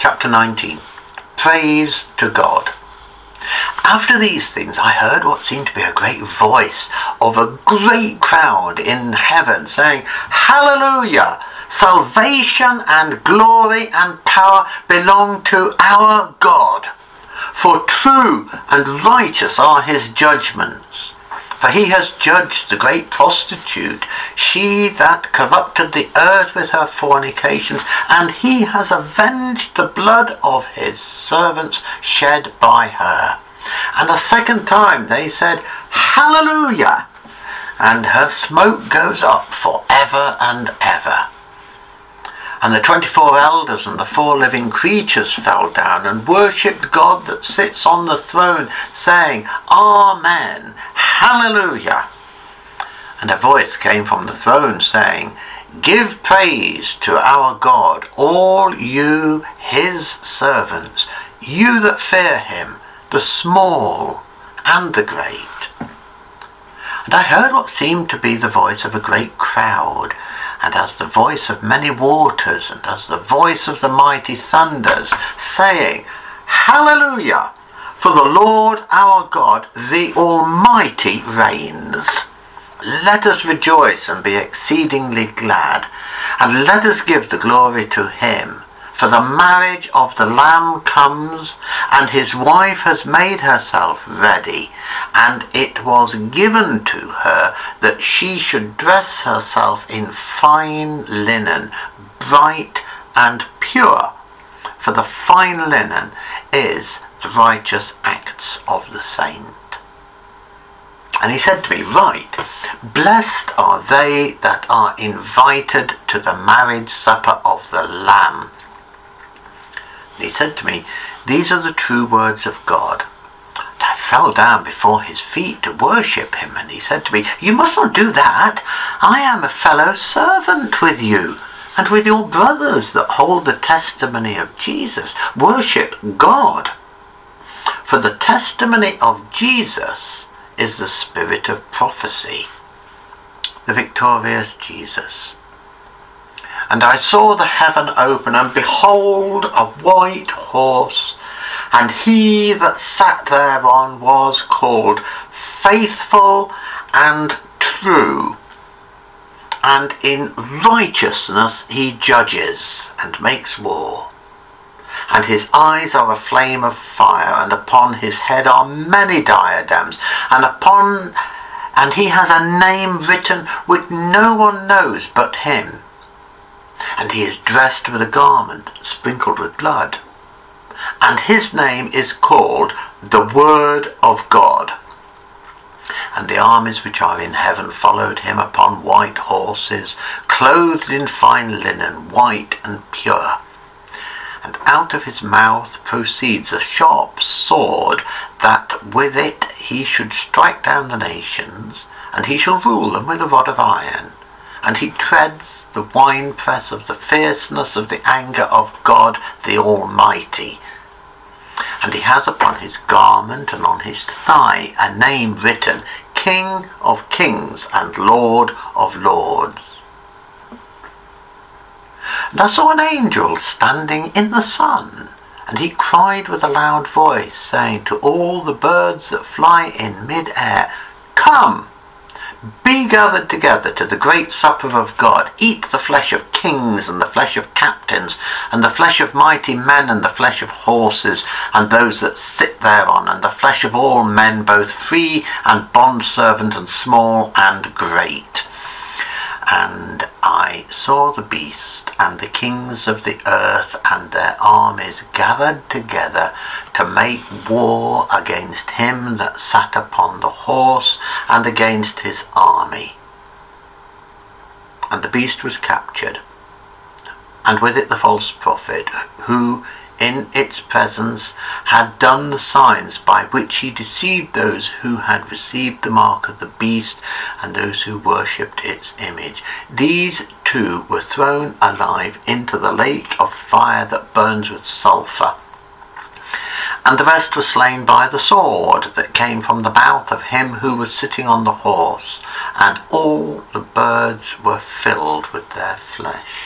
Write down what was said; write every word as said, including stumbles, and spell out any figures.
chapter nineteen. Praise to God. After these things I heard what seemed to be a great voice of a great crowd in heaven saying, Hallelujah! Salvation and glory and power belong to our God. For true and righteous are his judgments. For he has judged the great prostitute, she that corrupted the earth with her fornications, and he has avenged the blood of his servants shed by her. And a second time they said, Hallelujah! And her smoke goes up for ever and ever. And the twenty-four elders and the four living creatures fell down and worshipped God that sits on the throne, saying, Amen, Hallelujah. And a voice came from the throne saying, Give praise to our God, all you his servants, you that fear him, the small and the great. And I heard what seemed to be the voice of a great crowd, and as the voice of many waters, and as the voice of the mighty thunders, saying, Hallelujah! For the Lord our God, the Almighty, reigns. Let us rejoice and be exceedingly glad, and let us give the glory to him. For the marriage of the Lamb comes, and his wife has made herself ready, and it was given to her that she should dress herself in fine linen, bright and pure. For the fine linen is the righteous acts of the saint. And he said to me, Write, Blessed are they that are invited to the marriage supper of the Lamb. He said to me, These are the true words of God. And I fell down before his feet to worship him, and he said to me, You must not do that. I am a fellow servant with you, and with your brothers that hold the testimony of Jesus. Worship God. For the testimony of Jesus is the spirit of prophecy. The victorious Jesus. And I saw the heaven open, and behold, a white horse, and he that sat thereon was called Faithful and True, and in righteousness he judges and makes war. And his eyes are a flame of fire, and upon his head are many diadems, and upon and he has a name written which no one knows but him. And he is dressed with a garment sprinkled with blood. And his name is called the Word of God. And the armies which are in heaven followed him upon white horses, clothed in fine linen, white and pure. And out of his mouth proceeds a sharp sword, that with it he should strike down the nations, and he shall rule them with a rod of iron. And he treads the winepress of the fierceness of the anger of God the Almighty. And he has upon his garment and on his thigh a name written, King of Kings and Lord of Lords. And I saw an angel standing in the sun, and he cried with a loud voice, saying to all the birds that fly in mid-air, Come! Be gathered together to the great supper of God. Eat the flesh of kings, and the flesh of captains, and the flesh of mighty men, and the flesh of horses, and those that sit thereon, and the flesh of all men, both free and bondservant, and small and great. And I saw the beast, and the kings of the earth, and their armies gathered together to make war against him that sat upon the horse, and against his army. And the beast was captured, and with it the false prophet, who in its presence had done the signs by which he deceived those who had received the mark of the beast, and those who worshipped its image. These two were thrown alive into the lake of fire that burns with sulphur. And the rest were slain by the sword that came from the mouth of him who was sitting on the horse, and all the birds were filled with their flesh.